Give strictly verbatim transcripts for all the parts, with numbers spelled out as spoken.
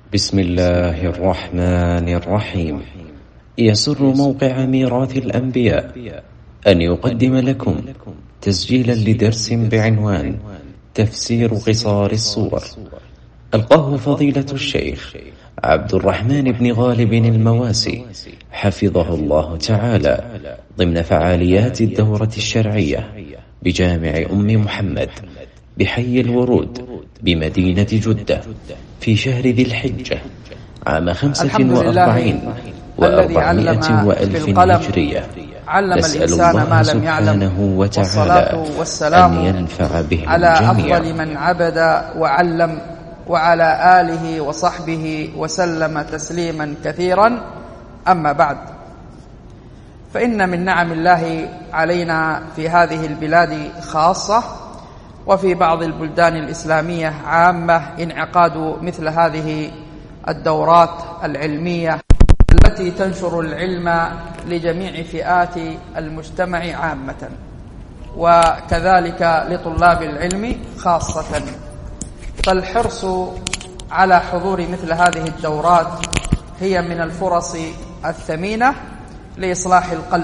بسم الله الرحمن الرحيم. يسر موقع ميراث الأنبياء أن يقدم لكم تسجيلا لدرس بعنوان تفسير قصار الصور، ألقاه فضيلة الشيخ عبد الرحمن بن غالب المواسي حفظه الله تعالى ضمن فعاليات الدورة الشرعية بجامع أم محمد بحي الورود بمدينة جدة في شهر ذي الحجة عام خمسة وأربعين وأربعمائة وألف هجرية. نسأل الله سبحانه وتعالى أن ينفع به على الجميع. أفضل من عبد وعلم وعلى آله وصحبه وسلم تسليما كثيرا. أما بعد، فإن من نعم الله علينا في هذه البلاد خاصة وفي بعض البلدان الإسلامية عامة انعقاد مثل هذه الدورات العلمية التي تنشر العلم لجميع فئات المجتمع عامة، وكذلك لطلاب العلم خاصة. فالحرص على حضور مثل هذه الدورات هي من الفرص الثمينة لإصلاح القلب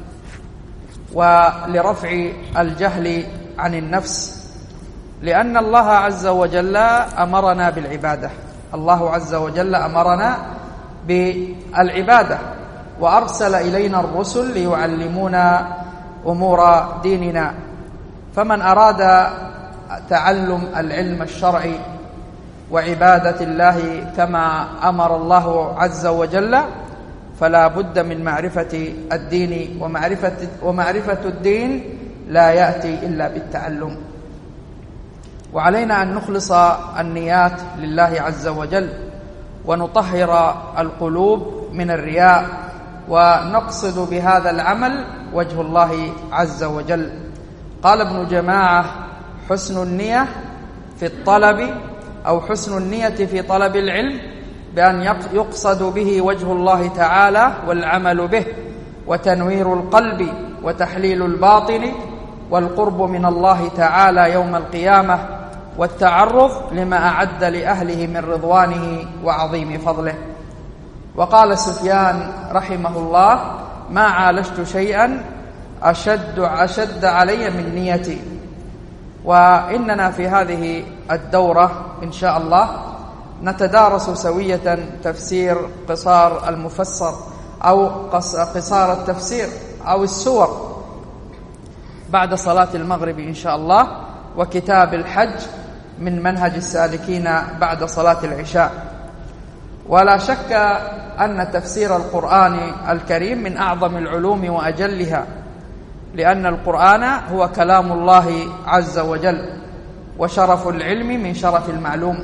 ولرفع الجهل عن النفس، لأن الله عز وجل أمرنا بالعبادة. الله عز وجل أمرنا بالعبادة وأرسل إلينا الرسل ليعلمونا أمور ديننا. فمن أراد تعلم العلم الشرعي وعبادة الله كما أمر الله عز وجل فلا بد من معرفة الدين، ومعرفة, ومعرفة الدين لا يأتي إلا بالتعلم. وعلينا أن نخلص النيات لله عز وجل ونطهر القلوب من الرياء، ونقصد بهذا العمل وجه الله عز وجل. قال ابن جماعة: حسن النية في الطلب أو حسن النية في طلب العلم بأن يقصد به وجه الله تعالى والعمل به، وتنوير القلب وتحليل الباطن، والقرب من الله تعالى يوم القيامة، والتعرض لما أعد لأهله من رضوانه وعظيم فضله. وقال سفيان رحمه الله: ما عالجت شيئا أشد, أشد علي من نيتي. وإننا في هذه الدورة إن شاء الله نتدارس سوية تفسير قصار المفسر أو قصار التفسير أو السور بعد صلاة المغرب إن شاء الله، وكتاب الحج من منهج السالكين بعد صلاة العشاء. ولا شك أن تفسير القرآن الكريم من أعظم العلوم وأجلها، لأن القرآن هو كلام الله عز وجل، وشرف العلم من شرف المعلوم.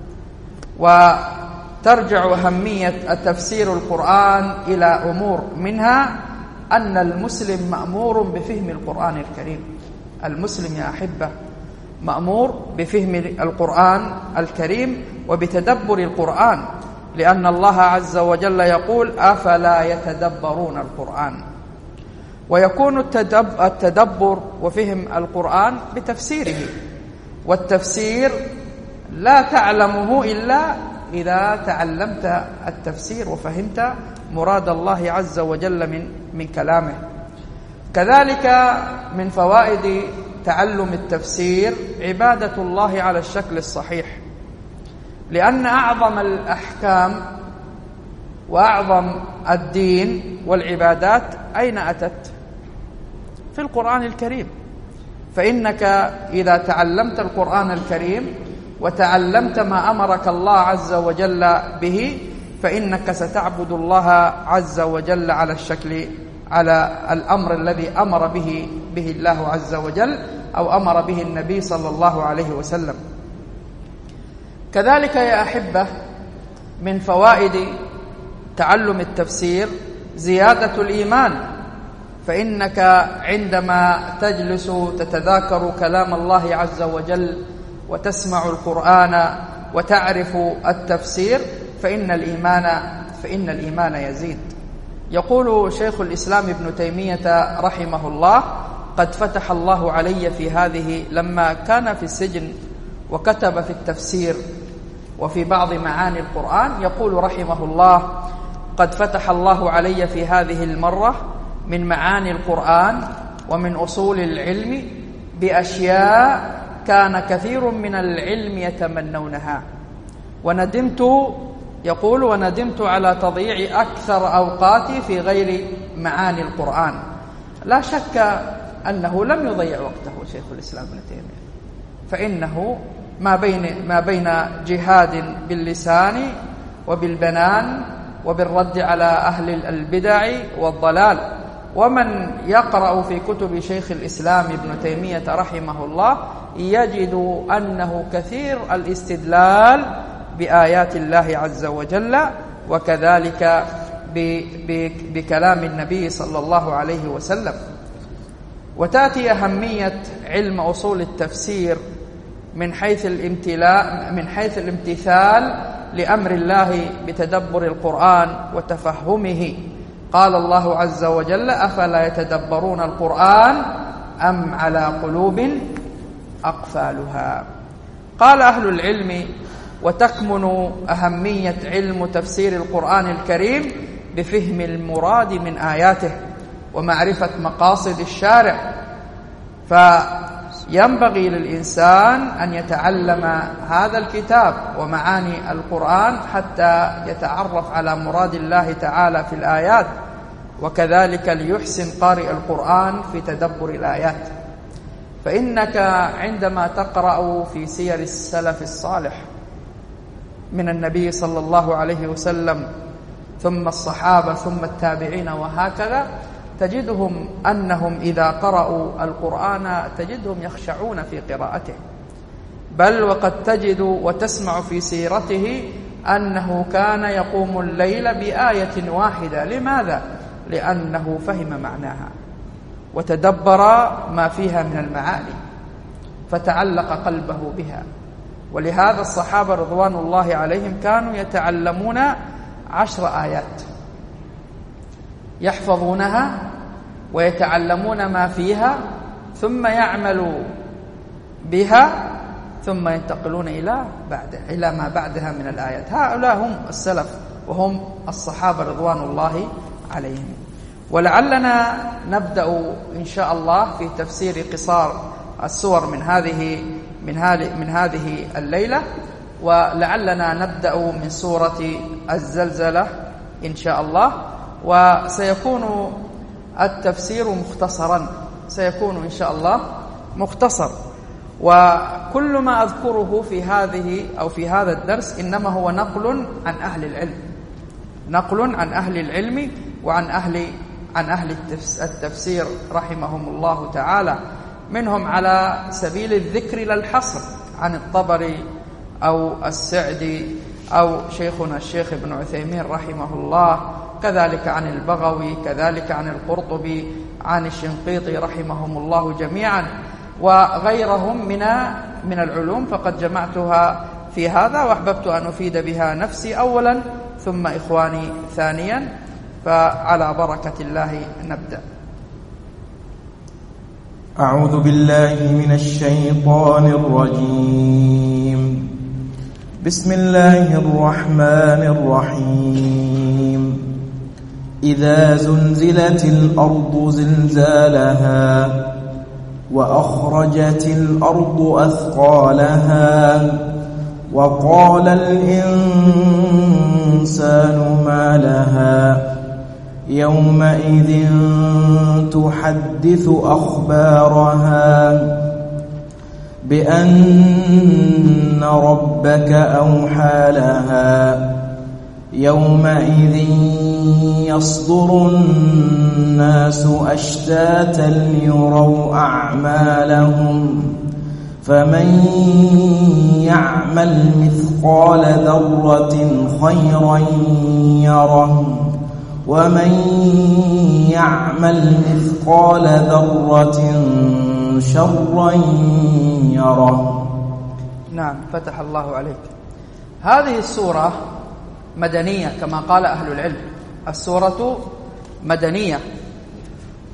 وترجع أهمية التفسير القرآن إلى أمور، منها أن المسلم مأمور بفهم القرآن الكريم. المسلم يا أحبة مأمور بفهم القرآن الكريم وبتدبر القرآن، لأن الله عز وجل يقول: أفلا يتدبرون القرآن. ويكون التدبر وفهم القرآن بتفسيره، والتفسير لا تعلمه إلا إذا تعلمت التفسير وفهمت مراد الله عز وجل من من كلامه. كذلك من فوائد تعلم التفسير عبادة الله على الشكل الصحيح، لأن أعظم الأحكام وأعظم الدين والعبادات أين أتت؟ في القرآن الكريم. فإنك إذا تعلمت القرآن الكريم وتعلمت ما أمرك الله عز وجل به فإنك ستعبد الله عز وجل على الشكل، على الأمر الذي أمر به به الله عز وجل أو أمر به النبي صلى الله عليه وسلم. كذلك يا أحبة من فوائد تعلم التفسير زيادة الإيمان، فإنك عندما تجلس تتذاكر كلام الله عز وجل وتسمع القرآن وتعرف التفسير فإن الإيمان فإن الإيمان يزيد. يقول شيخ الإسلام ابن تيمية رحمه الله: قد فتح الله علي في هذه لما كان في السجن وكتب في التفسير، وفي بعض معاني القرآن. يقول رحمه الله: قد فتح الله علي في هذه المرة من معاني القرآن ومن أصول العلم بأشياء كان كثير من العلم يتمنونها، وندمت يقول وندمت على تضييع أكثر أوقاتي في غير معاني القرآن. لا شك أنه لم يضيع وقته شيخ الإسلام ابن تيمية، فإنه ما بين ما بين جهاد باللسان وبالبنان وبالرد على أهل البدع والضلال. ومن يقرأ في كتب شيخ الإسلام ابن تيمية رحمه الله يجد أنه كثير الاستدلال بآيات الله عز وجل، وكذلك بكلام النبي صلى الله عليه وسلم. وتأتي أهمية علم أصول التفسير من حيث الامتلاء من حيث الامتثال لأمر الله بتدبر القرآن وتفهمه. قال الله عز وجل: أفلا يتدبرون القرآن أم على قلوب أقفالها. قال أهل العلم: وتكمن أهمية علم تفسير القرآن الكريم بفهم المراد من آياته ومعرفة مقاصد الشارع، فينبغي للإنسان أن يتعلم هذا الكتاب ومعاني القرآن حتى يتعرف على مراد الله تعالى في الآيات، وكذلك ليحسن قارئ القرآن في تدبر الآيات. فإنك عندما تقرأ في سير السلف الصالح من النبي صلى الله عليه وسلم ثم الصحابة ثم التابعين وهكذا، تجدهم أنهم إذا قرأوا القرآن تجدهم يخشعون في قراءته، بل وقد تجد وتسمع في سيرته أنه كان يقوم الليل بآية واحدة. لماذا؟ لأنه فهم معناها وتدبر ما فيها من المعاني فتعلق قلبه بها. ولهذا الصحابة رضوان الله عليهم كانوا يتعلمون عشر آيات يحفظونها ويتعلمون ما فيها ثم يعملوا بها ثم ينتقلون إلى بعد إلى ما بعدها من الآيات. هؤلاء هم السلف وهم الصحابة رضوان الله عليهم. ولعلنا نبدأ إن شاء الله في تفسير قصار السور من هذه من هذه من هذه الليلة، ولعلنا نبدأ من سورة الزلزلة إن شاء الله. وسيكون التفسير مختصرا، سيكون إن شاء الله مختصر، وكل ما أذكره في هذه أو في هذا الدرس إنما هو نقل عن أهل العلم، نقل عن أهل العلم وعن أهل عن أهل التفسير رحمهم الله تعالى، منهم على سبيل الذكر لا الحصر عن الطبري أو السعدي أو شيخنا الشيخ ابن عثيمين رحمه الله، كذلك عن البغوي، كذلك عن القرطبي، عن الشنقيطي رحمهم الله جميعا، وغيرهم من من العلوم، فقد جمعتها في هذا وأحببت أن أفيد بها نفسي أولا ثم إخواني ثانيا. فعلى بركة الله نبدأ. أعوذ بالله من الشيطان الرجيم. بسم الله الرحمن الرحيم. إذا زلزلت الأرض زلزالها وأخرجت الأرض أثقالها وقال الإنسان ما لها يومئذ تحدث أخبارها بأن ربك أوحى لها يومئذ يصدر الناس أشتاتا ليروا أعمالهم فمن يعمل مثقال ذرة خيرا يره ومن يعمل مثقال ذرة شرا يره. نعم، فتح الله عليك. هذه السورة مدنية كما قال أهل العلم، السورة مدنية،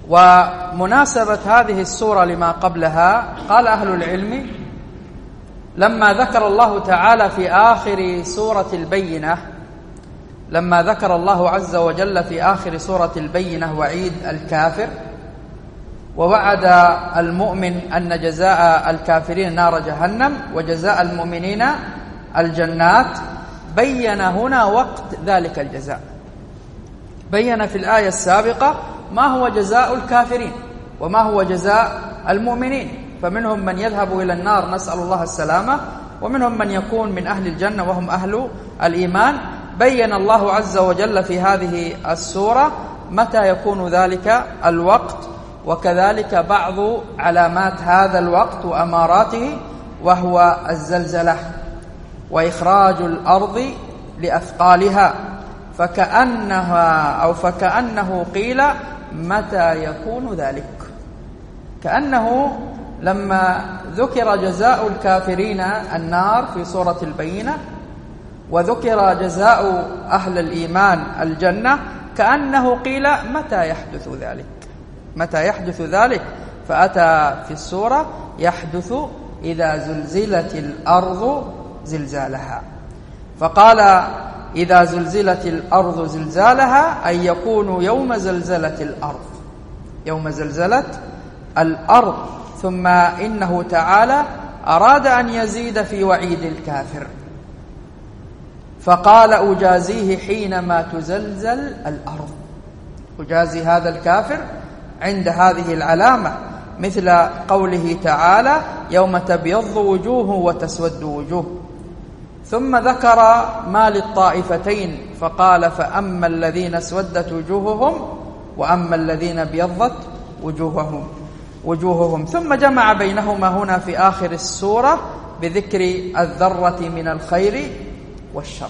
ومناسبة هذه السورة لما قبلها قال أهل العلم لما ذكر الله تعالى في آخر سورة البينة لما ذكر الله عز وجل في آخر سورة البينة وعيد الكافر ووعد المؤمن أن جزاء الكافرين نار جهنم وجزاء المؤمنين الجنات، بين هنا وقت ذلك الجزاء. بين في الآية السابقة ما هو جزاء الكافرين وما هو جزاء المؤمنين، فمنهم من يذهب إلى النار نسأل الله السلامة، ومنهم من يكون من أهل الجنة وهم أهل الإيمان. بين الله عز وجل في هذه السورة متى يكون ذلك الوقت، وكذلك بعض علامات هذا الوقت وأماراته، وهو الزلزلة وإخراج الأرض لأثقالها، فكأنها أو فكأنه قيل متى يكون ذلك، كأنه لما ذكر جزاء الكافرين النار في سورة البينة وذكر جزاء أهل الإيمان الجنة، كأنه قيل متى يحدث ذلك متى يحدث ذلك فأتى في السورة يحدث إذا زلزلت الأرض زلزالها، فقال إذا زلزلت الأرض زلزالها أي يكون يوم زلزلة الأرض يوم زلزلة الأرض. ثم إنه تعالى أراد أن يزيد في وعيد الكافر فقال أجازيه حينما تزلزل الأرض، أجازي هذا الكافر عند هذه العلامة، مثل قوله تعالى يوم تبيض وجوه وتسود وجوه. ثم ذكر ما للطائفتين فقال فأما الذين اسودت وجوههم وأما الذين ابيضت وجوههم وجوههم ثم جمع بينهما هنا في آخر السورة بذكر الذرة من الخير والشر.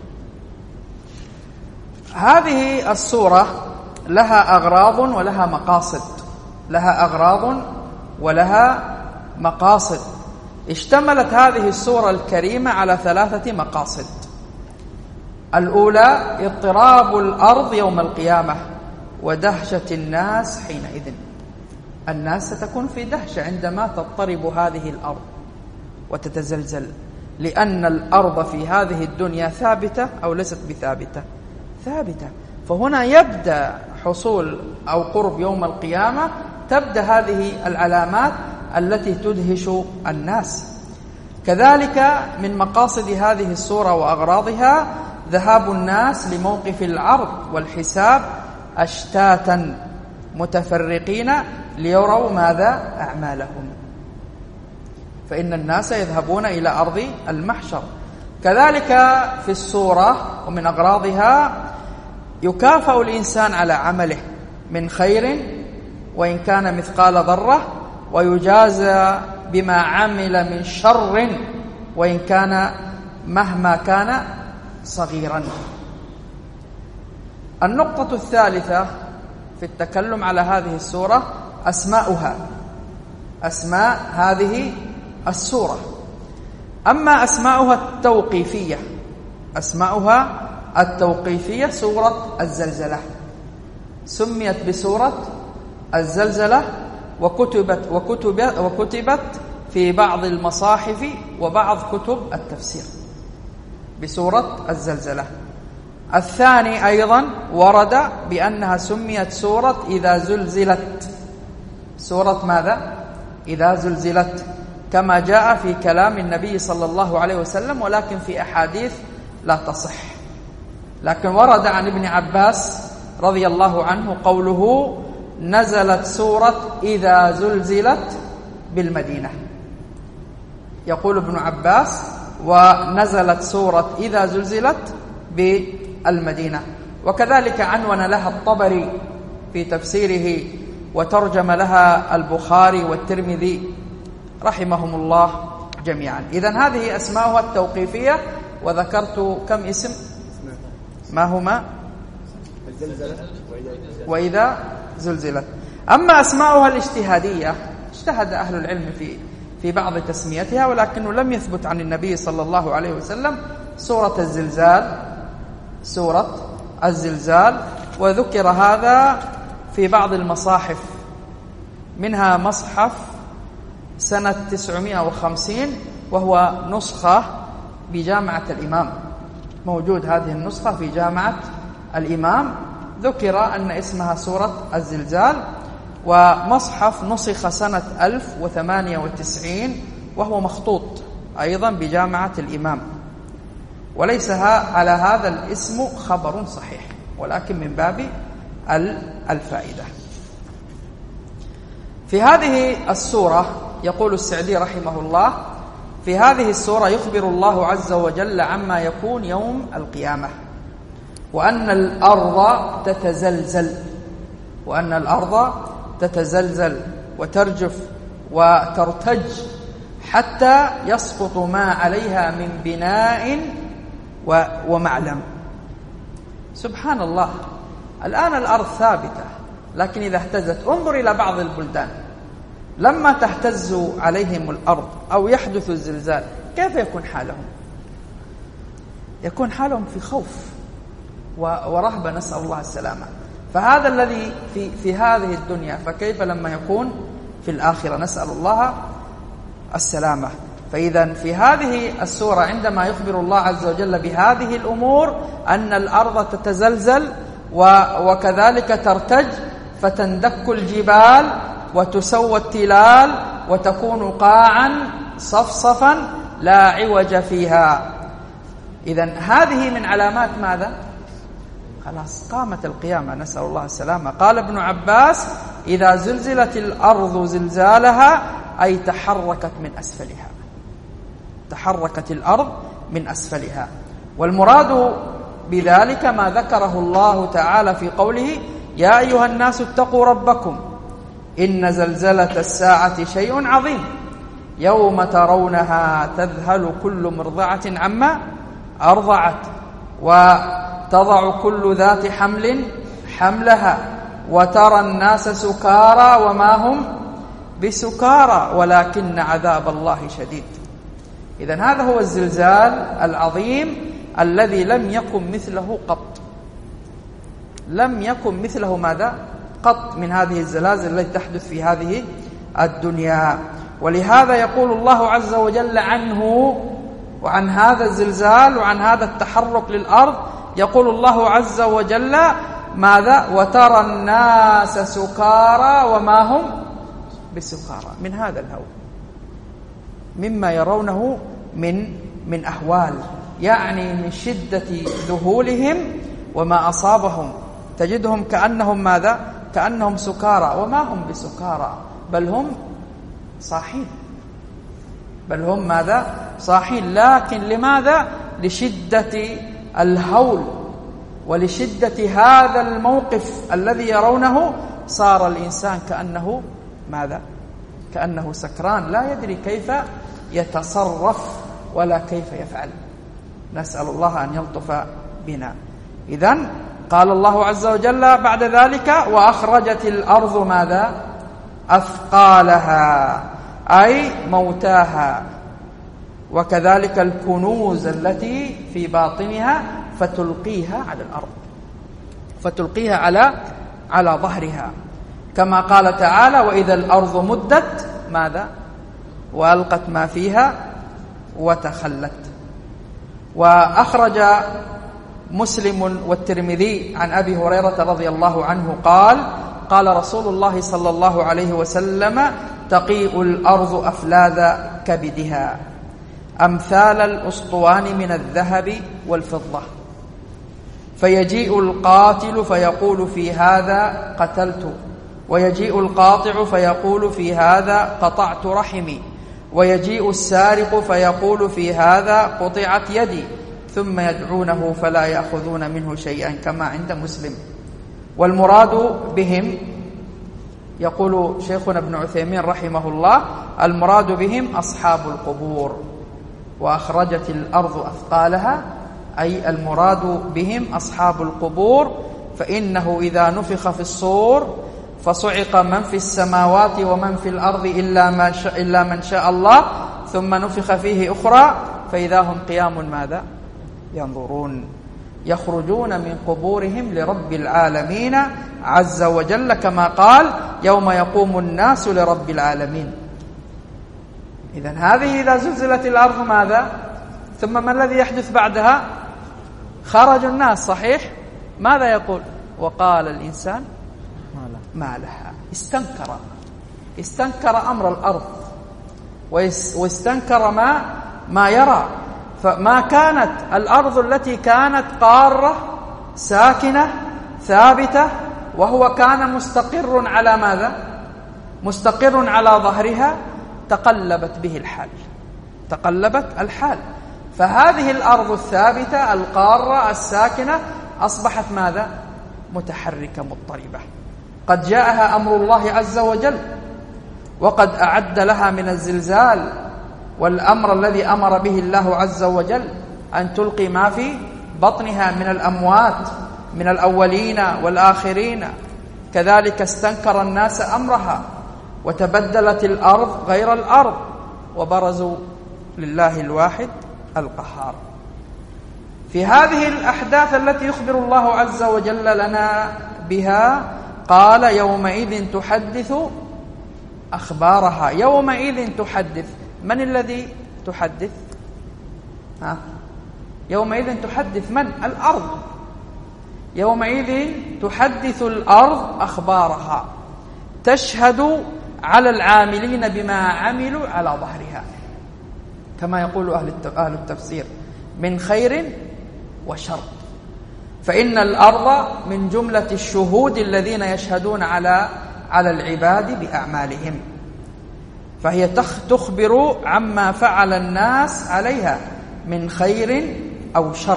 هذه السورة لها أغراض ولها مقاصد لها أغراض ولها مقاصد اشتملت هذه السورة الكريمة على ثلاثة مقاصد. الأولى اضطراب الأرض يوم القيامة ودهشة الناس حينئذ، الناس ستكون في دهشة عندما تضطرب هذه الأرض وتتزلزل، لأن الأرض في هذه الدنيا ثابتة أو ليست بثابتة؟ ثابتة. فهنا يبدأ حصول أو قرب يوم القيامة، تبدأ هذه العلامات التي تدهش الناس. كذلك من مقاصد هذه السورة وأغراضها ذهاب الناس لموقف العرض والحساب أشتاتا متفرقين ليروا ماذا أعمالهم، فإن الناس يذهبون إلى أرض المحشر. كذلك في السورة ومن أغراضها يكافأ الإنسان على عمله من خير وإن كان مثقال ذرة، ويجازى بما عمل من شر وإن كان مهما كان صغيرا. النقطة الثالثة في التكلم على هذه السورة أسماؤها أسماء هذه السورة. أما أسماؤها التوقيفية أسماؤها التوقيفية سورة الزلزلة سميت بسورة الزلزلة، وكتبت وكتبت وكتبت في بعض المصاحف وبعض كتب التفسير بسورة الزلزلة. الثاني أيضا ورد بأنها سميت سورة إذا زلزلت، سورة ماذا؟ إذا زلزلت، كما جاء في كلام النبي صلى الله عليه وسلم، ولكن في أحاديث لا تصح. لكن ورد عن ابن عباس رضي الله عنه قوله نزلت سورة إذا زلزلت بالمدينة، يقول ابن عباس ونزلت سورة إذا زلزلت بالمدينة. وكذلك عنون لها الطبري في تفسيره وترجم لها البخاري والترمذي رحمهم الله جميعا. إذن هذه أسماؤها التوقيفية، وذكرت كم اسم؟ ما هما؟ وإذا زلزلت. أما أسماؤها الاجتهادية اجتهد أهل العلم في في بعض تسميتها، ولكنه لم يثبت عن النبي صلى الله عليه وسلم. سورة الزلزال سورة الزلزال وذكر هذا في بعض المصاحف، منها مصحف سنة تسعمائة وخمسين وهو نسخة بجامعة الإمام، موجود هذه النسخة في جامعة الإمام، ذكر أن اسمها سورة الزلزال، ومصحف نسخ سنة ألف وثمانية وتسعين وهو مخطوط أيضا بجامعة الإمام، وليس على هذا الاسم خبر صحيح، ولكن من باب الفائدة. في هذه السورة يقول السعدي رحمه الله: في هذه السورة يخبر الله عز وجل عما يكون يوم القيامة، وأن الأرض تتزلزل، وأن الأرض تتزلزل وترجف وترتج حتى يسقط ما عليها من بناء ومعلم. سبحان الله، الآن الأرض ثابتة، لكن إذا اهتزت، انظر إلى بعض البلدان لما تهتز عليهم الأرض أو يحدث الزلزال كيف يكون حالهم؟ يكون حالهم في خوف ورهبة، نسأل الله السلامة. فهذا الذي في, في هذه الدنيا، فكيف لما يكون في الآخرة؟ نسأل الله السلامة. فإذا في هذه السورة عندما يخبر الله عز وجل بهذه الأمور، أن الأرض تتزلزل وكذلك ترتج فتندك الجبال وتسوى التلال وتكون قاعا صفصفا لا عوج فيها. إذن هذه من علامات ماذا؟ خلاص قامت القيامة، نسأل الله السلامة. قال ابن عباس: إذا زلزلت الأرض زلزالها أي تحركت من أسفلها، تحركت الأرض من أسفلها. والمراد بذلك ما ذكره الله تعالى في قوله: يا أيها الناس اتقوا ربكم إن زلزلة الساعة شيء عظيم يوم ترونها تذهل كل مرضعة عما أرضعت وتضع كل ذات حمل حملها وترى الناس سكارى وما هم بسكارى ولكن عذاب الله شديد. إذن هذا هو الزلزال العظيم الذي لم يكن مثله قط، لم يكن مثله ماذا؟ قط من هذه الزلازل التي تحدث في هذه الدنيا. ولهذا يقول الله عز وجل عنه وعن هذا الزلزال وعن هذا التحرك للأرض، يقول الله عز وجل ماذا؟ وترى الناس سكارى وما هم بسكارى، من هذا الهول، مما يرونه من من أهوال، يعني من شدة ذهولهم وما أصابهم، تجدهم كأنهم ماذا؟ كأنهم سكارى وما هم بسكارى، بل هم صاحين، بل هم ماذا؟ صاحين. لكن لماذا؟ لشدة الهول ولشدة هذا الموقف الذي يرونه، صار الإنسان كأنه ماذا؟ كأنه سكران، لا يدري كيف يتصرف ولا كيف يفعل. نسأل الله أن يلطف بنا. إذن قال الله عز وجل بعد ذلك: وأخرجت الأرض ماذا؟ أثقالها، أي موتاها، وكذلك الكنوز التي في باطنها فتلقيها على الأرض، فتلقيها على على ظهرها، كما قال تعالى: وإذا الأرض مدت ماذا؟ وألقت ما فيها وتخلت. وأخرج مسلم والترمذي عن أبي هريرة رضي الله عنه قال: قال رسول الله صلى الله عليه وسلم: تقيء الأرض أفلاذ كبدها أمثال الأسطوان من الذهب والفضة، فيجيء القاتل فيقول في هذا قتلت، ويجيء القاطع فيقول في هذا قطعت رحمي، ويجيء السارق فيقول في هذا قطعت يدي، ثم يدعونه فلا يأخذون منه شيئا، كما عند مسلم. والمراد بهم، يقول شيخنا ابن عثيمين رحمه الله: المراد بهم أصحاب القبور. وأخرجت الأرض أثقالها، أي المراد بهم أصحاب القبور، فإنه إذا نفخ في الصور فصعق من في السماوات ومن في الأرض إلا, ما شاء إلا من شاء الله، ثم نفخ فيه أخرى فإذا هم قيام ماذا؟ ينظرون، يخرجون من قبورهم لرب العالمين عز وجل، كما قال: يوم يقوم الناس لرب العالمين. إذن هذه إذا زلزلت الأرض ماذا؟ ثم ما الذي يحدث بعدها؟ خرج الناس، صحيح؟ ماذا يقول؟ وقال الإنسان ما لها. استنكر استنكر أمر الأرض واستنكر ما ما يرى. فما كانت الأرض التي كانت قارة ساكنة ثابتة وهو كان مستقر على ماذا؟ مستقر على ظهرها، تقلبت به الحال تقلبت الحال فهذه الأرض الثابتة القارة الساكنة أصبحت ماذا؟ متحركة مضطربة. قد جاءها أمر الله عز وجل وقد أعد لها من الزلزال والأمر الذي أمر به الله عز وجل أن تلقي ما في بطنها من الأموات من الأولين والآخرين. كذلك استنكر الناس أمرها وتبدلت الأرض غير الأرض وبرزوا لله الواحد القهار. في هذه الأحداث التي يخبر الله عز وجل لنا بها قال يومئذ تحدث أخبارها. يومئذ تحدث، من الذي تحدث؟ ها؟ يومئذ تحدث من؟ الأرض. يومئذ تحدث الأرض أخبارها، تشهد على العاملين بما عملوا على ظهرها، كما يقول أهل التفسير من خير وشر. فإن الأرض من جملة الشهود الذين يشهدون على على العباد بأعمالهم، فهي تخبر عما فعل الناس عليها من خير أو شر.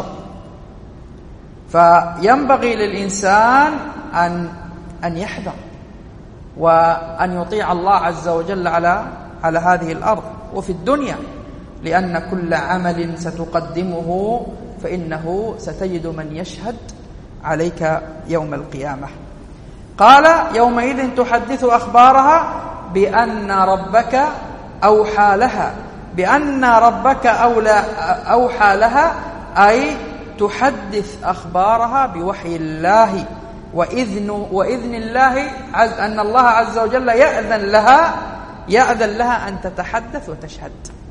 فينبغي للإنسان أن أن يحذر وأن يطيع الله عز وجل على على هذه الأرض وفي الدنيا، لأن كل عمل ستقدمه فإنه ستجد من يشهد عليك يوم القيامة. قال يومئذ تحدث أخبارها بأن ربك أوحى لها. بأن ربك أوحى لها أي تحدث أخبارها بوحي الله وإذن وإذن الله عز أن الله عز وجل يأذن لها يأذن لها أن تتحدث وتشهد.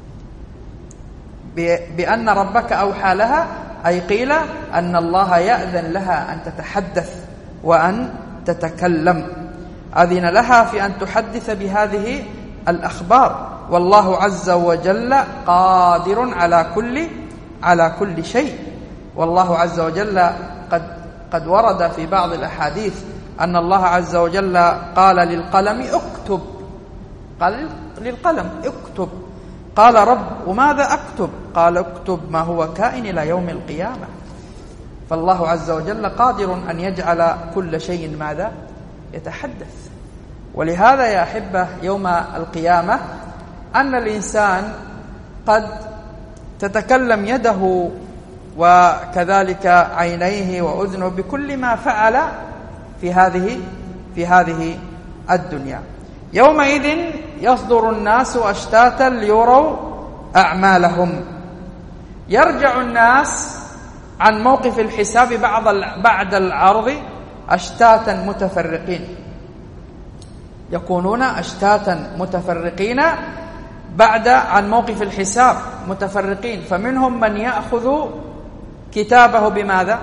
بأن ربك أوحى لها أي قيل أن الله يأذن لها أن تتحدث وأن تتكلم، أذن لها في أن تحدث بهذه الأخبار. والله عز وجل قادر على كل على كل شيء. والله عز وجل قد قد ورد في بعض الأحاديث أن الله عز وجل قال للقلم اكتب، قال للقلم اكتب، قال رب وماذا أكتب؟ قال اكتب ما هو كائن إلى يوم القيامة. فالله عز وجل قادر أن يجعل كل شيء ماذا؟ يتحدث. ولهذا يا أحبة يوم القيامة أن الإنسان قد تتكلم يده وكذلك عينيه وأذنه بكل ما فعل في هذه في هذه الدنيا. يومئذ يصدر الناس أشتاتا ليروا أعمالهم. يرجع الناس عن موقف الحساب بعد بعد العرض أشتاتا متفرقين، يكونون أشتاتا متفرقين بعد عن موقف الحساب متفرقين. فمنهم من يأخذ كتابه بماذا؟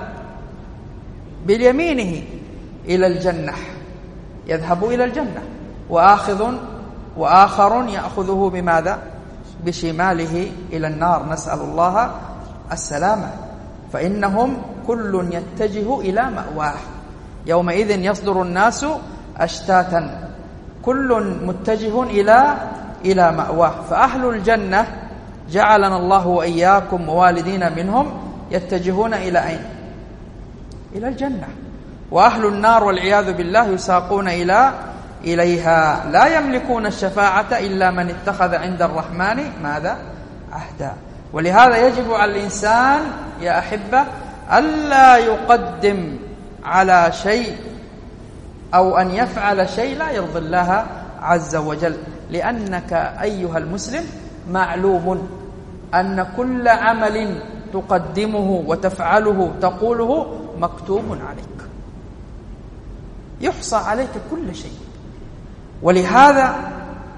باليمينه إلى الجنة، يذهب إلى الجنة، وآخذ وآخر يأخذه بماذا؟ بشماله إلى النار، نسأل الله السلامة. فإنهم كل يتجه إلى مأواه. يومئذ يصدر الناس أشتاتا، كل متجه إلى إلى مأواه. فأهل الجنة جعلنا الله وإياكم ووالدينا منهم يتجهون إلى أين؟ إلى الجنة. وأهل النار والعياذ بالله يساقون إلى إليها. لا يملكون الشفاعة إلا من اتخذ عند الرحمن ماذا؟ عهدا. ولهذا يجب على الإنسان يا أحبة ألا يقدم على شيء أو أن يفعل شيء لا يرضي الله عز وجل، لأنك أيها المسلم معلوم أن كل عمل تقدمه وتفعله تقوله مكتوب عليك، يحصى عليك كل شيء. ولهذا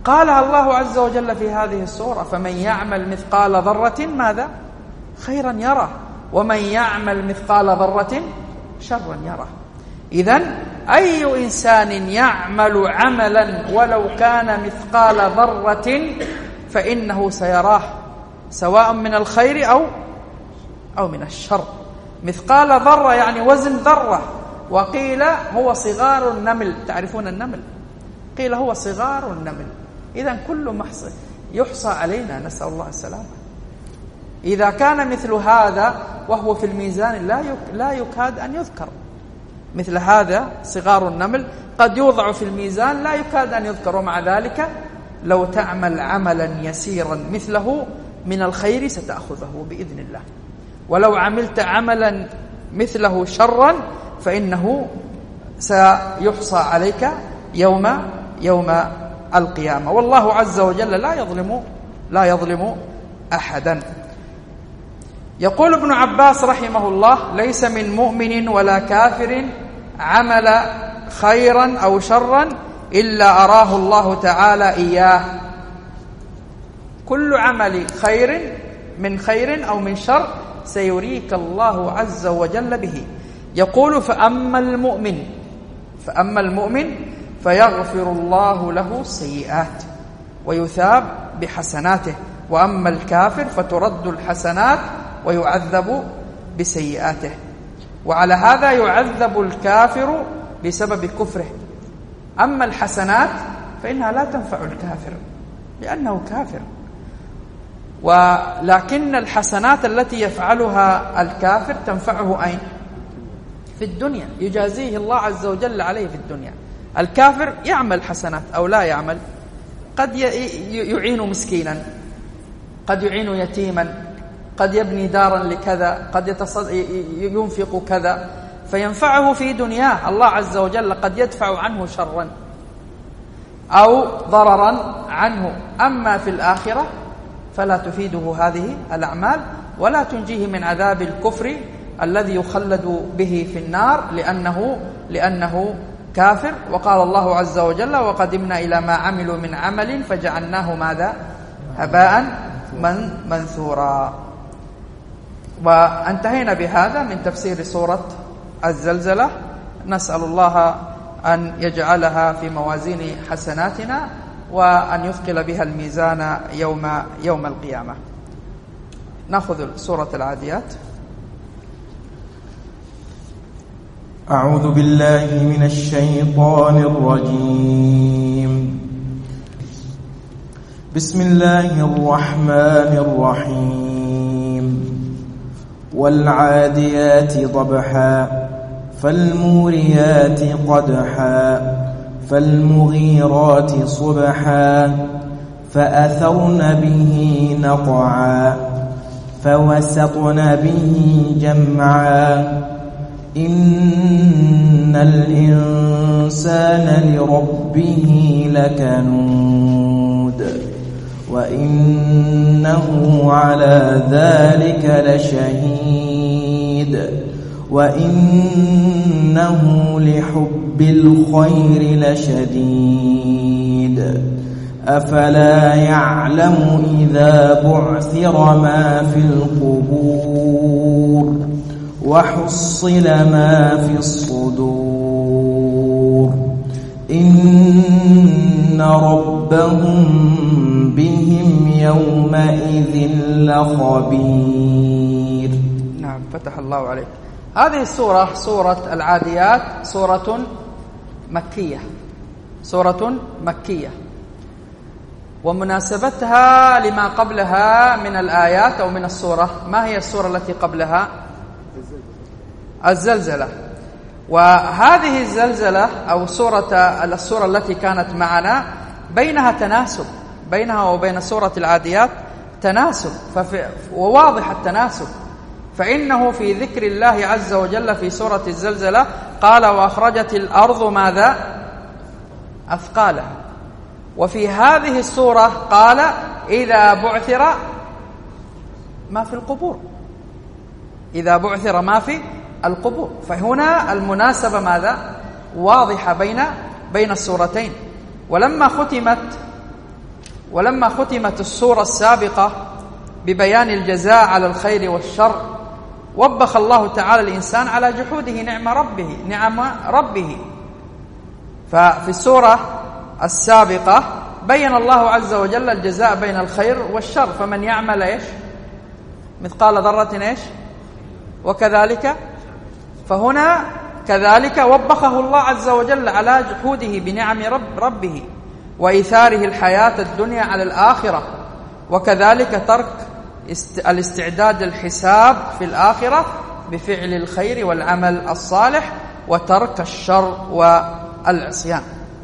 قالها الله عز وجل في هذه السورة: فمن يعمل مثقال ذرة ماذا؟ خيرا يره، ومن يعمل مثقال ذرة شرا يره. إذن أي إنسان يعمل عملا ولو كان مثقال ذرة فإنه سيراه، سواء من الخير أو أو من الشر. مثقال ذرة يعني وزن ذرة، وقيل هو صغار النمل. تعرفون النمل؟ قيل هو صغار النمل. إذن كل محصى يحصى علينا، نسأل الله السلامة. إذا كان مثل هذا وهو في الميزان لا لا يكاد أن يذكر. مثل هذا صغار النمل قد يوضع في الميزان لا يكاد أن يذكر، ومع ذلك لو تعمل عملا يسيرا مثله من الخير ستأخذه بإذن الله، ولو عملت عملا مثله شرا فإنه سيحصى عليك يوم يوم القيامة. والله عز وجل لا يظلم لا يظلم أحدا. يقول ابن عباس رحمه الله: ليس من مؤمن ولا كافر عمل خيرا أو شرا إلا أراه الله تعالى إياه. كل عمل خير من خير أو من شر سيريك الله عز وجل به. يقول: فأما المؤمن فأما المؤمن فيغفر الله له السيئات ويثاب بحسناته، وأما الكافر فترد الحسنات ويعذب بسيئاته. وعلى هذا يعذب الكافر بسبب كفره. أما الحسنات فإنها لا تنفع الكافر لأنه كافر، ولكن الحسنات التي يفعلها الكافر تنفعه أين؟ في الدنيا، يجازيه الله عز وجل عليه في الدنيا. الكافر يعمل حسنات أو لا يعمل، قد يعين مسكينا، قد يعين يتيما، قد يبني دارا لكذا، قد ينفق كذا، فينفعه في دنياه. الله عز وجل قد يدفع عنه شرا أو ضررا عنه. أما في الآخرة فلا تفيده هذه الأعمال ولا تنجيه من عذاب الكفر الذي يخلد به في النار لأنه لأنه كافر. وقال الله عز وجل: وقدمنا إلى ما عملوا من عمل فجعلناه ماذا؟ هباء من منثورا. وانتهينا بهذا من تفسير سورة الزلزلة. نسأل الله أن يجعلها في موازين حسناتنا وأن يثقل بها الميزان يوم يوم القيامة. نأخذ سورة العاديات. أعوذ بالله من الشيطان الرجيم. بسم الله الرحمن الرحيم. والعاديات ضبحا فالموريات قدحا فالمغيرات صبحا فأثرن به نقعا فوسطن به جمعا إن الإنسان لربه لكنود وإنه على ذلك لشهيد وإنه لحب الخير لشديد أفلا يعلم إذا بعثر ما في القبور وحصل ما في الصدور إن ربهم بهم يومئذ لخبير. نعم، فتح الله عليك. هذه السورة سورة العاديات سورة مكية سورة مكية ومناسبتها لما قبلها من الآيات أو من السورة. ما هي السورة التي قبلها؟ الزلزلة. وهذه الزلزلة أو سورة السورة التي كانت معنا بينها تناسب، بينها وبين سورة العاديات تناسب وواضح التناسب. فإنه في ذكر الله عز وجل في سورة الزلزلة قال: وأخرجت الأرض ماذا؟ أثقالها. وفي هذه السورة قال: إذا بعثر ما في القبور، إذا بعثر ما في القبور. فهنا المناسبة ماذا؟ واضحة بين بين السورتين. ولما ختمت ولما ختمت السورة السابقة ببيان الجزاء على الخير والشر، وبخ الله تعالى الإنسان على جحوده نعم ربه نعم ربه ففي السورة السابقة بين الله عز وجل الجزاء بين الخير والشر، فمن يعمل إيش مثقال ذرة إيش وكذلك، فهنا كذلك وبخه الله عز وجل على جحوده بنعم رب ربه وإيثاره الحياة الدنيا على الآخرة، وكذلك ترك الاستعداد للحساب في الآخرة بفعل الخير والعمل الصالح وترك الشر والعصيان.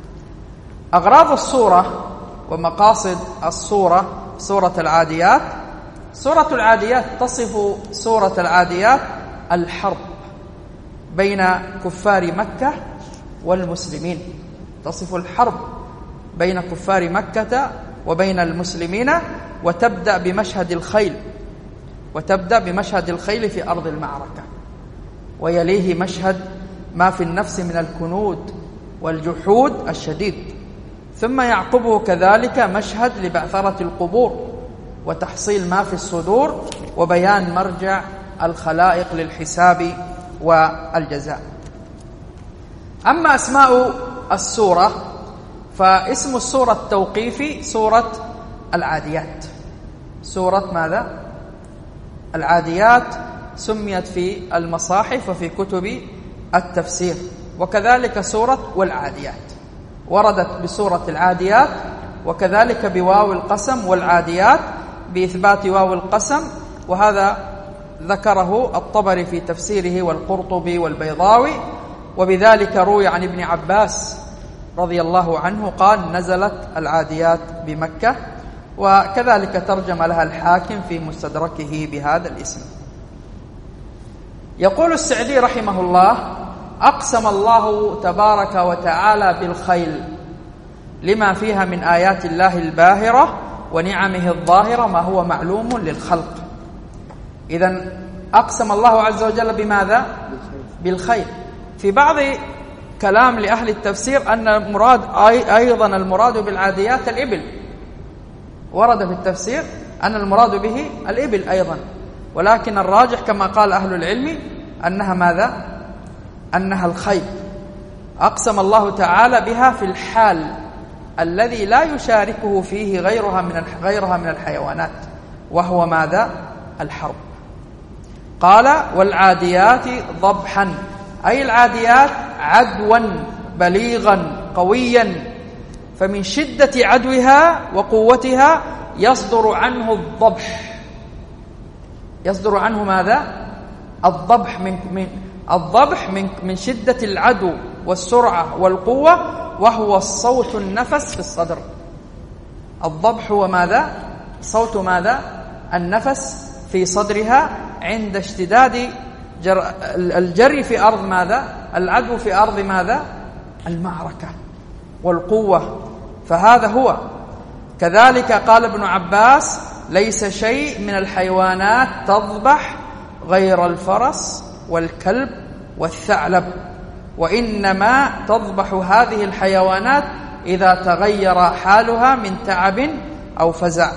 أغراض السورة ومقاصد السورة، سورة العاديات. سورة العاديات تصف سورة العاديات الحرب بين كفار مكة والمسلمين، تصف الحرب بين كفار مكة وبين المسلمين، وتبدأ بمشهد الخيل وتبدأ بمشهد الخيل في أرض المعركة، ويليه مشهد ما في النفس من الكنود والجحود الشديد، ثم يعقبه كذلك مشهد لبعثرة القبور وتحصيل ما في الصدور وبيان مرجع الخلائق للحساب والجزاء. أما أسماء السورة فاسم السورة التوقيفي سورة العاديات. سورة ماذا؟ العاديات سميت في المصاحف وفي كتب التفسير، وكذلك سورة والعاديات وردت بسورة العاديات، وكذلك بواو القسم والعاديات بإثبات واو القسم، وهذا ذكره الطبري في تفسيره والقرطبي والبيضاوي، وبذلك روي عن ابن عباس رضي الله عنه قال نزلت العاديات بمكة، وكذلك ترجم لها الحاكم في مستدركه بهذا الاسم. يقول السعدي رحمه الله: أقسم الله تبارك وتعالى بالخيل لما فيها من آيات الله الباهرة ونعمه الظاهرة ما هو معلوم للخلق. إذن أقسم الله عز وجل بماذا؟ بالخيل. في بعض كلام لأهل التفسير أن المراد أيضا المراد بالعاديات الإبل، ورد في التفسير أن المراد به الإبل أيضا، ولكن الراجح كما قال أهل العلم أنها ماذا؟ أنها الخيل. أقسم الله تعالى بها في الحال الذي لا يشاركه فيه غيرها من غيرها من الحيوانات، وهو ماذا؟ الحرب. قال: والعاديات ضبحا، أي العاديات عدوا بليغا قويا، فمن شدة عدوها وقوتها يصدر عنه الضبح. يصدر عنه ماذا؟ الضبح. من من الضبح من من شدة العدو والسرعة والقوة، وهو الصوت النفس في الصدر. الضبح هو ماذا؟ صوت ماذا؟ النفس في صدرها عند اشتداد جر... الجري في أرض ماذا؟ العدو في أرض ماذا؟ المعركة والقوة، فهذا هو. كذلك قال ابن عباس: ليس شيء من الحيوانات تضبح غير الفرس والكلب والثعلب، وإنما تضبح هذه الحيوانات إذا تغير حالها من تعب أو فزع.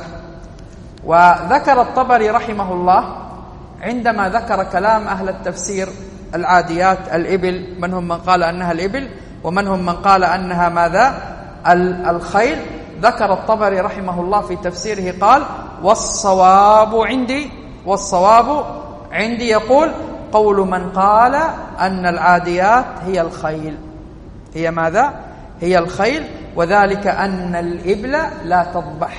وذكر الطبري رحمه الله عندما ذكر كلام أهل التفسير العاديات الإبل، من هم من قال أنها الإبل ومن هم من قال أنها ماذا؟ الخيل. ذكر الطبري رحمه الله في تفسيره قال: والصواب عندي والصواب عندي يقول قول من قال أن العاديات هي الخيل. هي ماذا؟ هي الخيل، وذلك أن الإبل لا تضبح،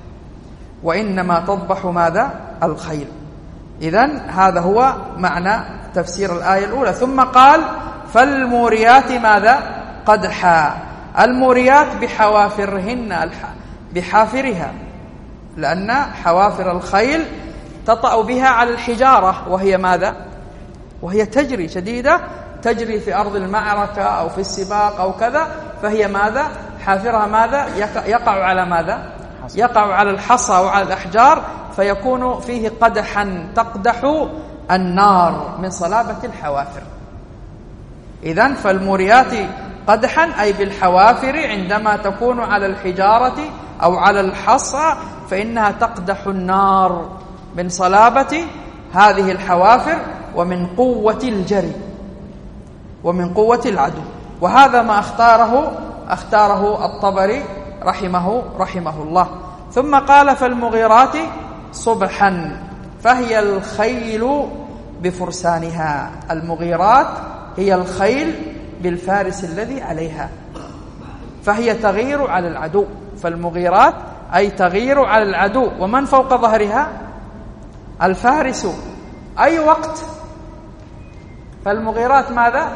وإنما تضبح ماذا؟ الخيل. إذن هذا هو معنى تفسير الآية الأولى. ثم قال: فالموريات ماذا؟ قدحا. الموريات بحوافرهن، بحافرها، لأن حوافر الخيل تطأ بها على الحجارة، وهي ماذا؟ وهي تجري شديدة، تجري في أرض المعركة أو في السباق أو كذا، فهي ماذا؟ حافرها ماذا؟ يقع على ماذا؟ يقع على الحصى وعلى الأحجار، فيكون فيه قدحا تقدح النار من صلابة الحوافر. إذن فالموريات قدحا أي بالحوافر عندما تكون على الحجارة أو على الحصى فإنها تقدح النار من صلابة هذه الحوافر ومن قوة الجري ومن قوة العدو. وهذا ما اختاره اختاره الطبري رحمه رحمه الله. ثم قال فالمغيرات صبحا فهي الخيل بفرسانها. المغيرات هي الخيل بالفارس الذي عليها، فهي تغير على العدو. فالمغيرات أي تغير على العدو. ومن فوق ظهرها؟ الفارس. أي وقت؟ فالمغيرات ماذا؟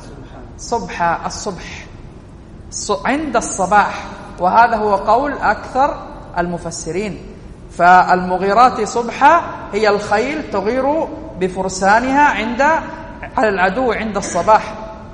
صبح، الصبح عند الصباح. وهذا هو قول أكثر المفسرين. فالمغيرات صبحا هي الخيل تغير بفرسانها عند على العدو عند الصباح.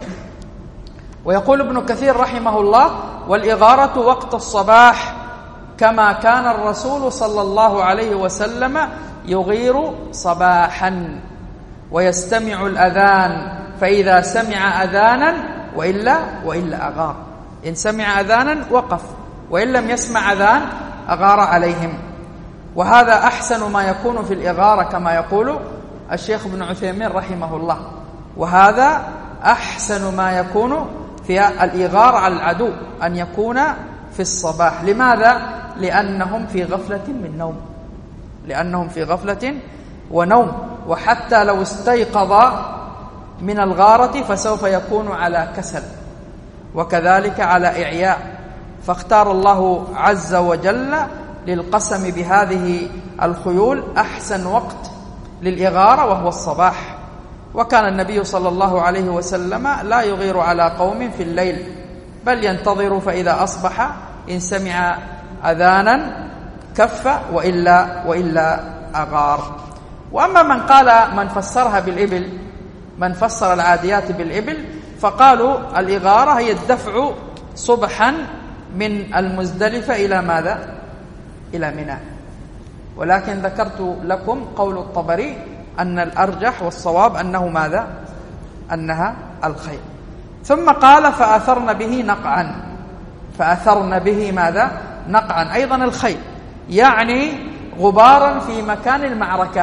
ويقول ابن كثير رحمه الله والإغارة وقت الصباح كما كان الرسول صلى الله عليه وسلم يغير صباحا ويستمع الأذان فإذا سمع أذانا وإلا وإلا أغار. إن سمع أذانا وقف، وإن لم يسمع أذان أغار عليهم. وهذا أحسن ما يكون في الإغارة كما يقول الشيخ ابن عثيمين رحمه الله. وهذا أحسن ما يكون في الإغارة على العدو أن يكون في الصباح. لماذا؟ لأنهم في غفلة من نوم، لأنهم في غفلة ونوم. وحتى لو استيقظ من الغارة فسوف يكون على كسل وكذلك على إعياء. فاختار الله عز وجل للقسم بهذه الخيول أحسن وقت للإغارة وهو الصباح. وكان النبي صلى الله عليه وسلم لا يغير على قوم في الليل بل ينتظر فإذا أصبح إن سمع أذانا كف وإلا, وإلا أغار. وأما من قال من فسرها بالإبل، من فسر العاديات بالإبل فقالوا الإغارة هي الدفع صبحا من المزدلفة إلى ماذا؟ إلى منى. ولكن ذكرت لكم قول الطبري أن الأرجح والصواب أنه ماذا؟ أنها الخيل. ثم قال فأثرن به نقعا. فأثرن به ماذا؟ نقعا أيضا الخيل، يعني غبارا في مكان المعركة.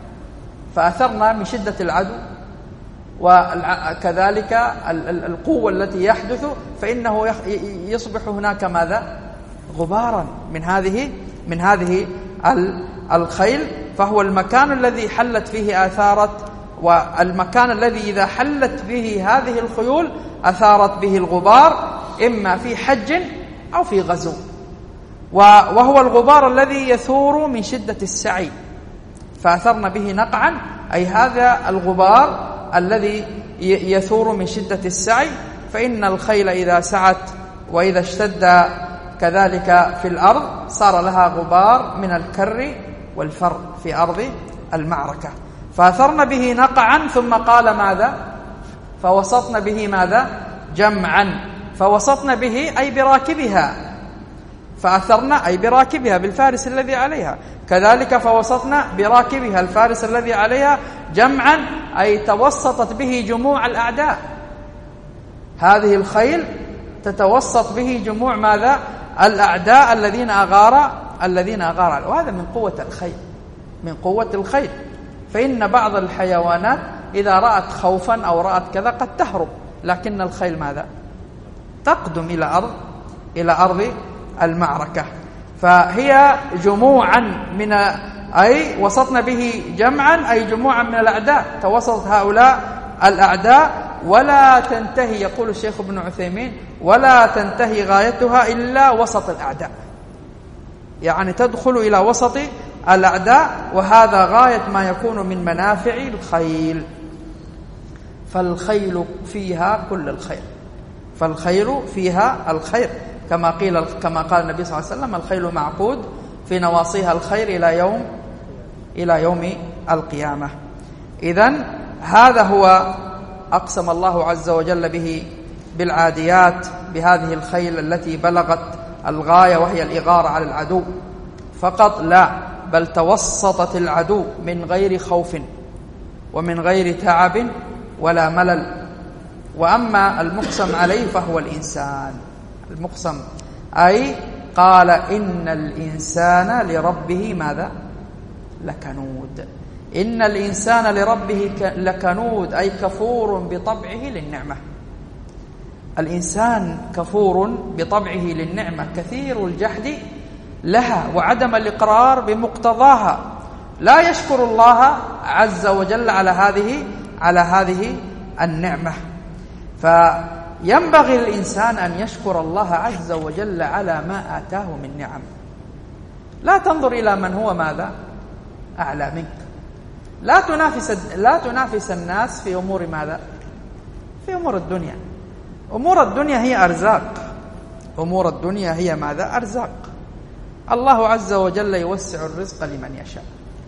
فأثرنا من شدة العدو وكذلك القوة التي يحدث فإنه يصبح هناك ماذا؟ غبارا من هذه من هذه الخيل. فهو المكان الذي حلت فيه آثارت، والمكان الذي إذا حلت به هذه الخيول أثارت به الغبار إما في حج أو في غزو. وهو الغبار الذي يثور من شدة السعي. فأثرن به نقعا أي هذا الغبار الذي يثور من شدة السعي. فإن الخيل إذا سعت وإذا اشتد كذلك في الأرض صار لها غبار من الكر والفر في أرض المعركة. فأثرن به نقعا. ثم قال ماذا؟ فوسطن به ماذا؟ جمعا. فوسطن به أي براكبها. فأثرن أي براكبها بالفارس الذي عليها. كذلك فوسطن براكبها الفارس الذي عليها جمعا أي توسطت به جموع الأعداء. هذه الخيل تتوسط به جموع ماذا؟ الأعداء الذين أغار الذين أغار عليه. وهذا من قوة الخيل، من قوة الخيل. فإن بعض الحيوانات إذا رأت خوفا أو رأت كذا قد تهرب، لكن الخيل ماذا؟ تقدم إلى أرض إلى أرض المعركة. فهي جموعا من أي وسطنا به جمعا أي جموعا من الأعداء. توسط هؤلاء الأعداء ولا تنتهي، يقول الشيخ ابن عثيمين، ولا تنتهي غايتها إلا وسط الأعداء، يعني تدخل إلى وسط الأعداء. وهذا غاية ما يكون من منافع الخيل. فالخيل فيها كل الخير، فالخيل فيها الخير كما قيل كما قال النبي صلى الله عليه وسلم الخيل معقود في نواصيها الخير إلى يوم إلى يوم القيامة. إذن هذا هو أقسم الله عز وجل به بالعاديات بهذه الخيل التي بلغت الغاية وهي الإغارة على العدو فقط، لا بل توسطت العدو من غير خوف ومن غير تعب ولا ملل. وأما المقسم عليه فهو الإنسان. المقسم أي قال إن الإنسان لربه ماذا؟ لكنود. إن الإنسان لربه لكنود أي كفور بطبعه للنعمة. الإنسان كفور بطبعه للنعمة، كثير الجحد لها وعدم الإقرار بمقتضاها، لا يشكر الله عز وجل على هذه على هذه النعمة. فينبغي الإنسان أن يشكر الله عز وجل على ما آتاه من نعم. لا تنظر إلى من هو ماذا؟ أعلى منك. لا تنافس لا تنافس الناس في أمور ماذا؟ في أمور الدنيا. أمور الدنيا هي أرزاق. أمور الدنيا هي ماذا؟ أرزاق. الله عز وجل يوسع الرزق لمن يشاء،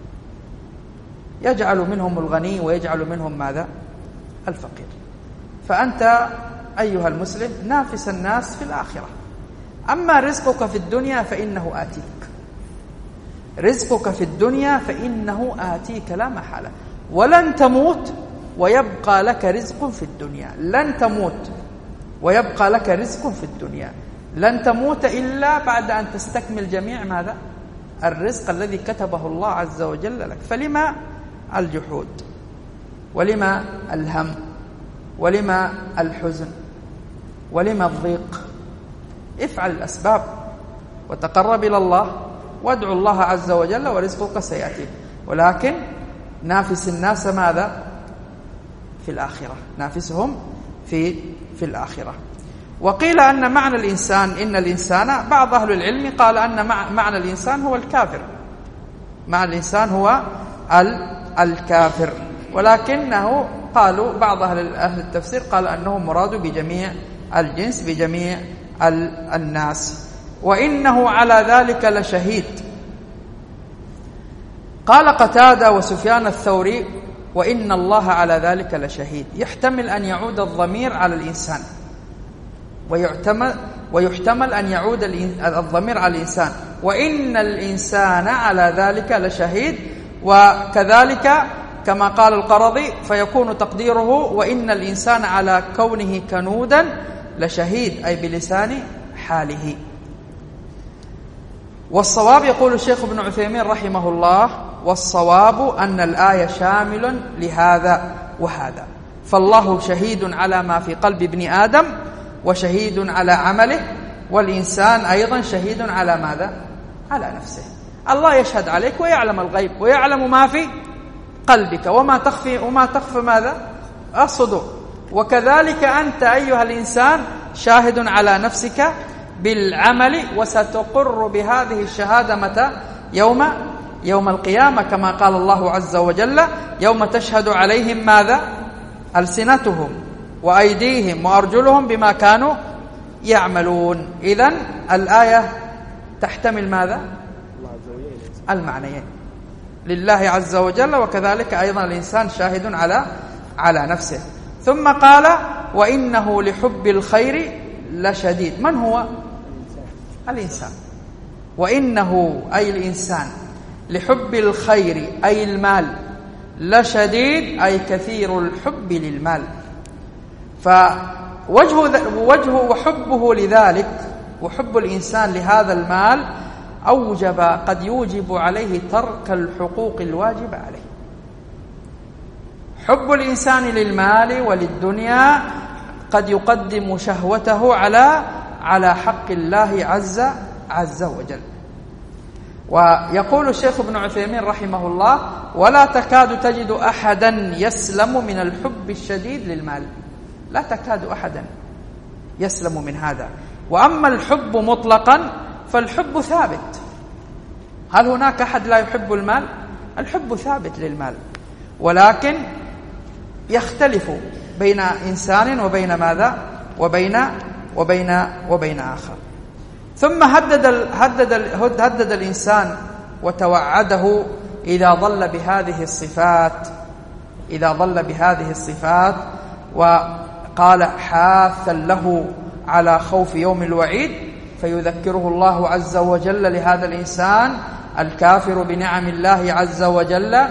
يجعل منهم الغني ويجعل منهم ماذا؟ الفقير. فأنت أيها المسلم نافس الناس في الآخرة. أما رزقك في الدنيا فإنه آتيك. رزقك في الدنيا فإنه آتيك لا محالة. ولن تموت ويبقى لك رزق في الدنيا. لن تموت ويبقى لك رزق في الدنيا. لن تموت إلا بعد أن تستكمل جميع ماذا؟ الرزق الذي كتبه الله عز وجل لك. فلما الجحود؟ ولما الهم؟ ولما الحزن؟ ولما الضيق؟ افعل الأسباب وتقرب إلى الله وادعو الله عز وجل ورزقك سيأتي. ولكن نافس الناس ماذا؟ في الآخرة. نافسهم في في الآخرة. وقيل أن معنى الإنسان إن الإنسان، بعض أهل العلم قال أن معنى الإنسان هو الكافر. معنى الإنسان هو الكافر، ولكنه قالوا بعض أهل أهل التفسير قال أنه مراد بجميع الجنس بجميع الناس. وإنه على ذلك لشهيد. قال قتادة وسفيان الثوري وإن الله على ذلك لشهيد. يحتمل أن يعود الضمير على الإنسان، ويحتمل ويحتمل أن يعود الضمير على الإنسان. وإن الإنسان على ذلك لشهيد. وكذلك كما قال القرضي فيكون تقديره وإن الإنسان على كونه كنودا لشهيد، أي بلسان حاله. والصواب، يقول الشيخ ابن عثيمين رحمه الله، والصواب أن الآية شامل لهذا وهذا. فالله شهيد على ما في قلب ابن آدم وشهيد على عمله، والإنسان أيضا شهيد على ماذا؟ على نفسه. الله يشهد عليك ويعلم الغيب ويعلم ما في قلبك وما تخفي وما تخفي ماذا؟ الصدور. وكذلك أنت أيها الإنسان شاهد على نفسك بالعمل، وستقر بهذه الشهادة متى؟ يوم يوم القيامة، كما قال الله عز وجل يوم تشهد عليهم ماذا؟ ألسنتهم وأيديهم وأرجلهم بما كانوا يعملون. إذن الآية تحتمل ماذا؟ المعنيين، لله عز وجل وكذلك أيضا الإنسان شاهد على على نفسه. ثم قال وإنه لحب الخير لشديد. من هو؟ الإنسان. وإنه أي الإنسان لحب الخير أي المال لشديد أي كثير الحب للمال. فوجه وجهه وحبه لذلك، وحب الإنسان لهذا المال أوجب قد يوجب عليه ترك الحقوق الواجبة عليه. حب الإنسان للمال وللدنيا قد يقدم شهوته على على حق الله عز عز وجل. ويقول الشيخ ابن عثيمين رحمه الله ولا تكاد تجد أحدا يسلم من الحب الشديد للمال. لا تكاد أحدا يسلم من هذا. وأما الحب مطلقا فالحب ثابت. هل هناك أحد لا يحب المال؟ الحب ثابت للمال، ولكن يختلف بين إنسان وبين ماذا؟ وبين وبين وبين آخر. ثم هدد هدد هدد الإنسان وتوعده إذا ظل بهذه الصفات إذا ظل بهذه الصفات وقال حاثا له على خوف يوم الوعيد، فيذكره الله عز وجل لهذا الإنسان الكافر بنعم الله عز وجل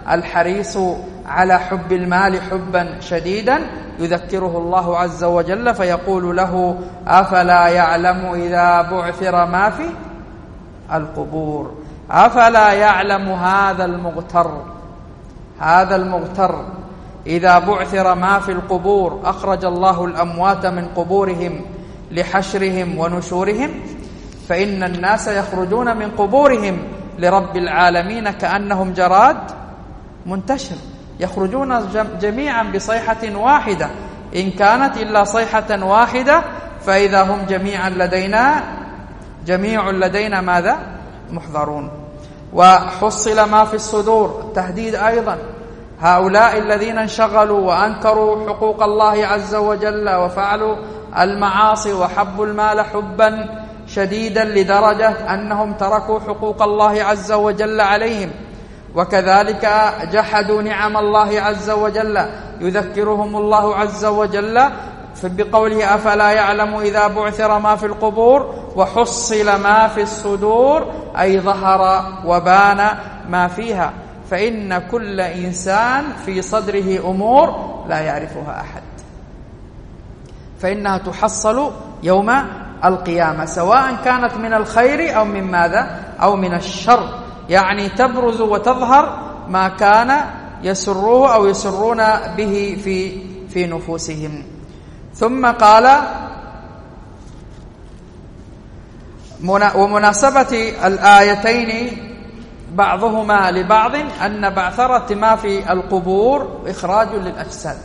الحريص على حب المال حبا شديدا يذكره الله عز وجل فيقول له أفلا يعلم إذا بعثر ما في القبور. أفلا يعلم هذا المغتر هذا المغتر إذا بعثر ما في القبور أخرج الله الأموات من قبورهم لحشرهم ونشورهم، فإن الناس يخرجون من قبورهم لرب العالمين كأنهم جراد منتشر، يخرجون جميعا بصيحة واحدة، إن كانت إلا صيحة واحدة فإذا هم جميعا لدينا جميع لدينا ماذا؟ محضرون. وحصل ما في الصدور، التهديد أيضا، هؤلاء الذين انشغلوا وأنكروا حقوق الله عز وجل وفعلوا المعاصي وحبوا المال حبا شديدا لدرجة أنهم تركوا حقوق الله عز وجل عليهم، وكذلك جحدوا نعم الله عز وجل، يذكرهم الله عز وجل بقوله أفلا يعلم إذا بعثر ما في القبور وحصل ما في الصدور، أي ظهر وبان ما فيها، فإن كل إنسان في صدره أمور لا يعرفها أحد، فإنها تحصل يوم القيامة سواء كانت من الخير أو من ماذا؟ أو من الشر، يعني تبرز وتظهر ما كان يسروه أو يسرون به في في نفوسهم. ثم قال ومناسبة الآيتين بعضهما لبعض أن بعثرة ما في القبور إخراج للأجساد،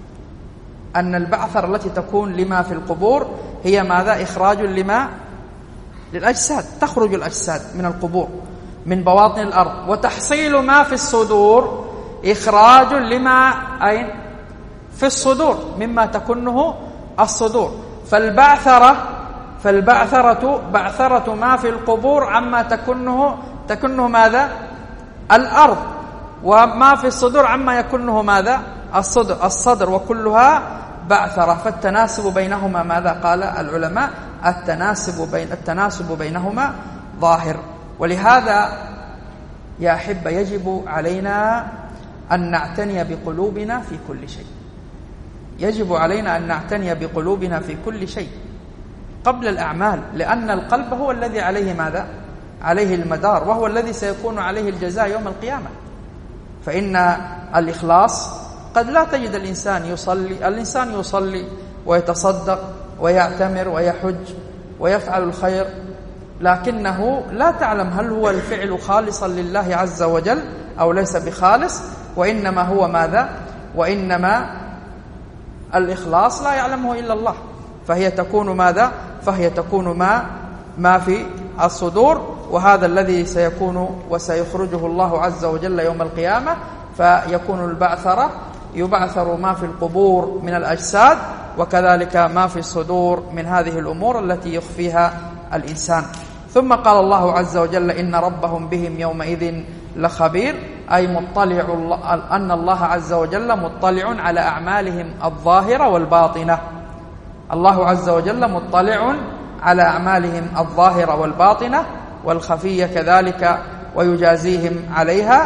أن البعثرة التي تكون لما في القبور هي ماذا؟ إخراج لما للأجساد، تخرج الأجساد من القبور من بواطن الأرض. وتحصيل ما في الصدور إخراج لما أين؟ في الصدور، مما تكنه الصدور. فالبعثرة فالبعثرة بعثرة ما في القبور عما تكنه تكنه ماذا؟ الأرض، وما في الصدور عما يكنه ماذا؟ الصدر الصدر وكلها بعثرة. فالتناسب بينهما ماذا قال العلماء؟ التناسب بين التناسب بينهما ظاهر. ولهذا يا أحبة يجب علينا أن نعتني بقلوبنا في كل شيء، يجب علينا أن نعتني بقلوبنا في كل شيء قبل الأعمال، لأن القلب هو الذي عليه ماذا؟ عليه المدار، وهو الذي سيكون عليه الجزاء يوم القيامة. فإن الإخلاص قد لا تجد الإنسان يصلي الإنسان يصلي ويتصدق ويعتمر ويحج ويفعل الخير، لكنه لا تعلم هل هو الفعل خالصا لله عز وجل أو ليس بخالص، وإنما هو ماذا؟ وإنما الإخلاص لا يعلمه إلا الله، فهي تكون ماذا؟ فهي تكون ما ما في الصدور، وهذا الذي سيكون وسيخرجه الله عز وجل يوم القيامة. فيكون البعثرة يبعثر ما في القبور من الأجساد، وكذلك ما في الصدور من هذه الأمور التي يخفيها الإنسان. ثم قال الله عز وجل إن ربهم بهم يومئذ لخبير، أي مطلع أن الله عز وجل مطلع على أعمالهم الظاهرة والباطنة. الله عز وجل مطلع على أعمالهم الظاهرة والباطنة والخفية كذلك، ويجازيهم عليها،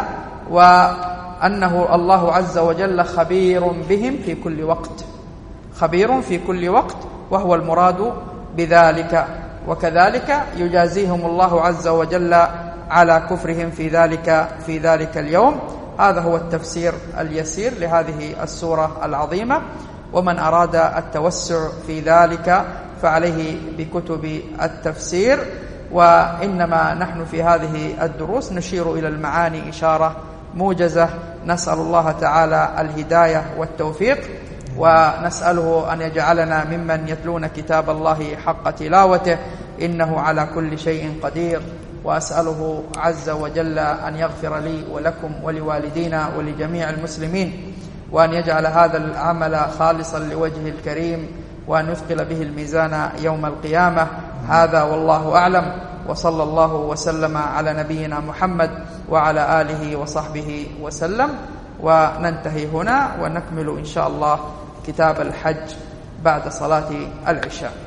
وأنه الله عز وجل خبير بهم في كل وقت، خبير في كل وقت، وهو المراد بذلك. وكذلك يجازيهم الله عز وجل على كفرهم في ذلك في ذلك اليوم. هذا هو التفسير اليسير لهذه السورة العظيمة، ومن أراد التوسع في ذلك فعليه بكتب التفسير. وإنما نحن في هذه الدروس نشير إلى المعاني إشارة موجزة، نسأل الله تعالى الهداية والتوفيق، ونسأله أن يجعلنا ممن يتلون كتاب الله حق تلاوته، إنه على كل شيء قدير. وأسأله عز وجل أن يغفر لي ولكم ولوالدينا ولجميع المسلمين، وأن يجعل هذا العمل خالصا لوجهه الكريم، وأن يثقل به الميزان يوم القيامة. هذا والله أعلم، وصلى الله وسلم على نبينا محمد وعلى آله وصحبه وسلم. وننتهي هنا ونكمل إن شاء الله كتاب الحج بعد صلاة العشاء.